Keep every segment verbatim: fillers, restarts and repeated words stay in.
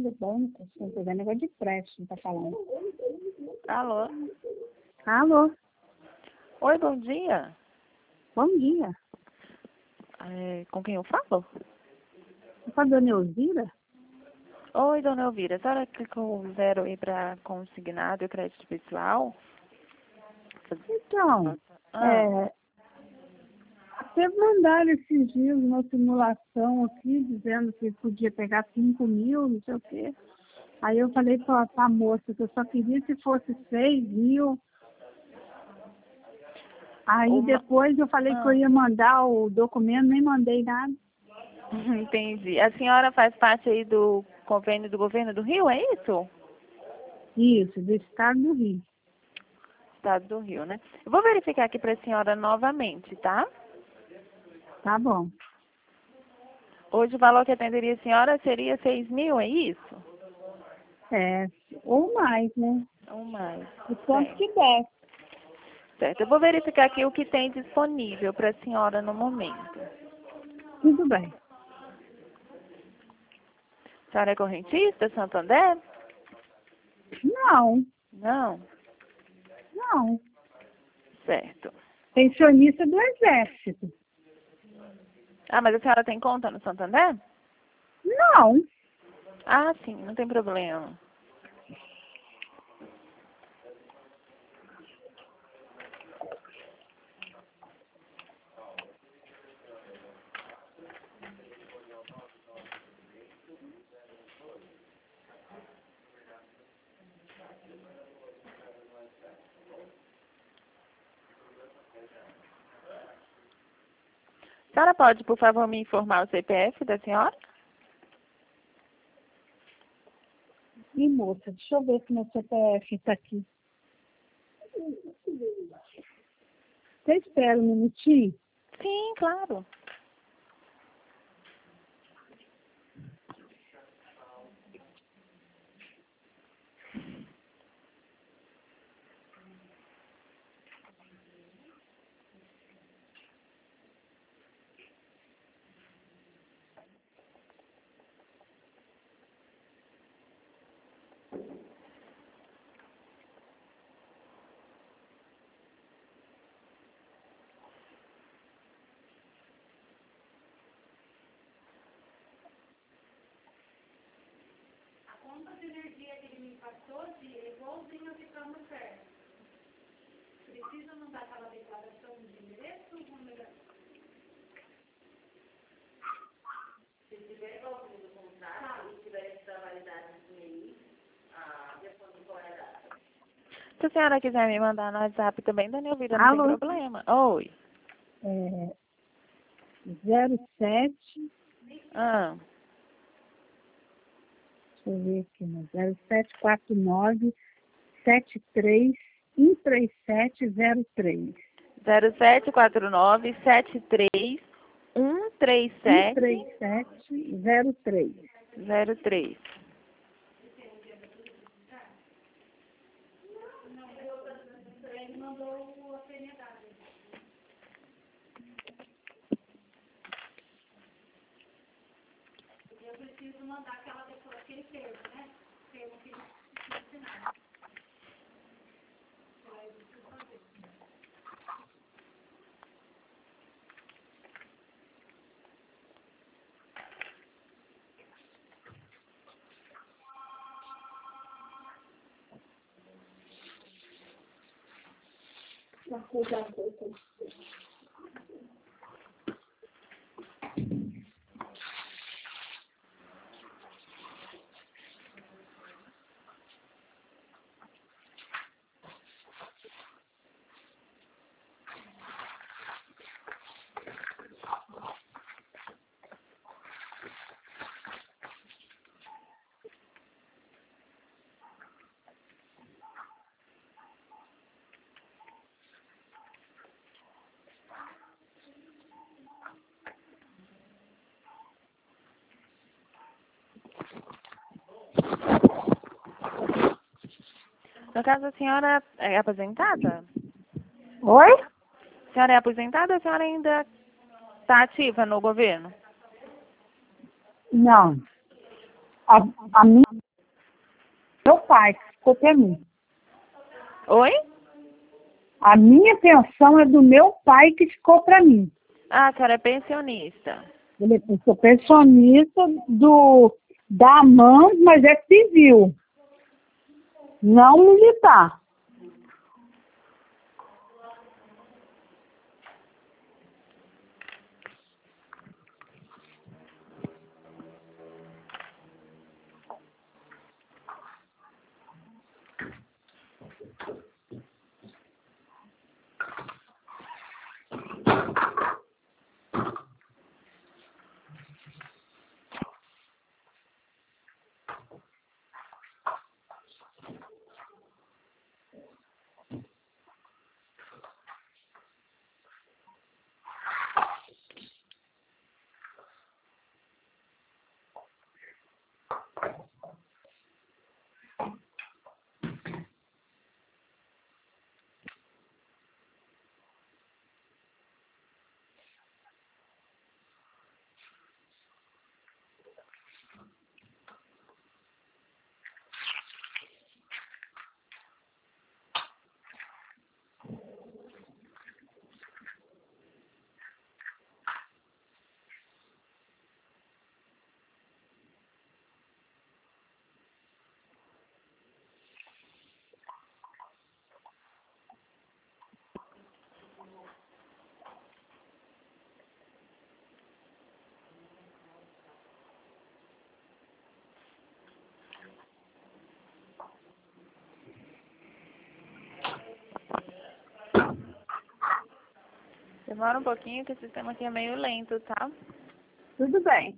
do banco. Não tô vendo negócio de empréstimo, tá falando. Alô? Alô? Oi, bom dia. Bom dia. É, com quem eu falo? É com a dona Elvira? Oi, dona Elvira. A senhora clicou zero aí para consignado e crédito pessoal? Então, Ah, é, até mandaram esses dias uma simulação aqui, dizendo que podia pegar cinco mil, não sei o quê. Aí eu falei para a moça que eu só queria se fosse seis mil. Aí uma... depois eu falei que eu ah, ia mandar o documento, nem mandei nada. entendi. A senhora faz parte aí do convênio do governo do Rio, é isso? Isso, do estado do Rio. Estado do Rio, né? Eu vou verificar aqui para a senhora novamente, tá? Tá bom. Hoje o valor que atenderia a senhora seria seis mil, é isso? É, ou mais, né? Ou mais. O quanto Certo. que der. Certo. Eu vou verificar aqui o que tem disponível para a senhora no momento. Tudo bem. A senhora é correntista, Santander? Não, Não. não. Certo. Pensionista do Exército. Ah, mas a senhora tem conta no Santander? Não. Ah, sim, não tem problema. A senhora pode, por favor, me informar o C P F da senhora? E moça, deixa eu ver se meu C P F está aqui. Você espera um minutinho? Sim, claro. Se a senhora quiser me mandar no WhatsApp também, Dona Elvira, não tem Alô? problema. Oi. É, zero sete, Ah, deixa eu ver aqui, né? zero sete quatro nove sete três um três sete zero três. zero sete quatro nove sete três um três um sete três sete zero três. zero três. No caso, a senhora é aposentada? Oi? A senhora é aposentada ou a senhora ainda está ativa no governo? Não. A, a minha, meu pai que ficou para mim. Oi? A minha pensão é do meu pai que ficou para mim. Ah, a senhora é pensionista. Ele, eu sou pensionista do, da AMAN, mas é civil, não militar. Demora um pouquinho que o sistema aqui é meio lento, tá? Tudo bem.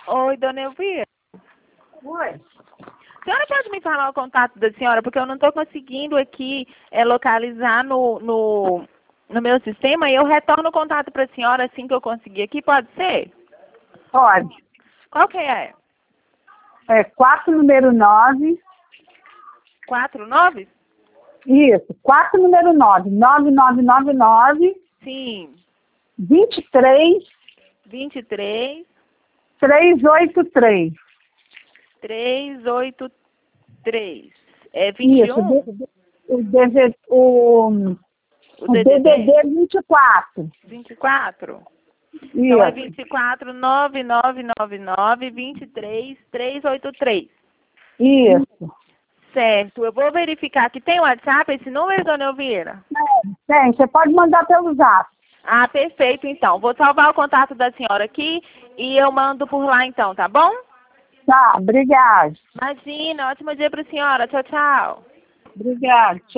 Oi, dona Elvira. Oi. A senhora pode me falar o contato da senhora? Porque eu não estou conseguindo aqui é, localizar no, no, no meu sistema e eu retorno o contato para a senhora assim que eu conseguir aqui, pode ser? Pode. Qual que é? É quatro número nove. Quatro nove? Isso, quatro número nove. nove nove nove nove. Sim. vinte e três. vinte e três. trezentos e oitenta e três. trezentos e oitenta e três. É vinte e um? Isso, o, D V, o, O o D D D D? D D vinte e quatro. vinte e quatro? Então é Isso, vinte e quatro, nove nove nove nove, vinte e três, trezentos e oitenta e três. isso. Certo. Eu vou verificar aqui. Tem WhatsApp esse número, dona Elvira? Tem, você pode mandar pelo zap. Ah, perfeito, então. Vou salvar o contato da senhora aqui e eu mando por lá, então, tá bom? Tá, obrigado. Imagina. Ótimo dia para a senhora. Tchau, tchau. Obrigado. Tchau.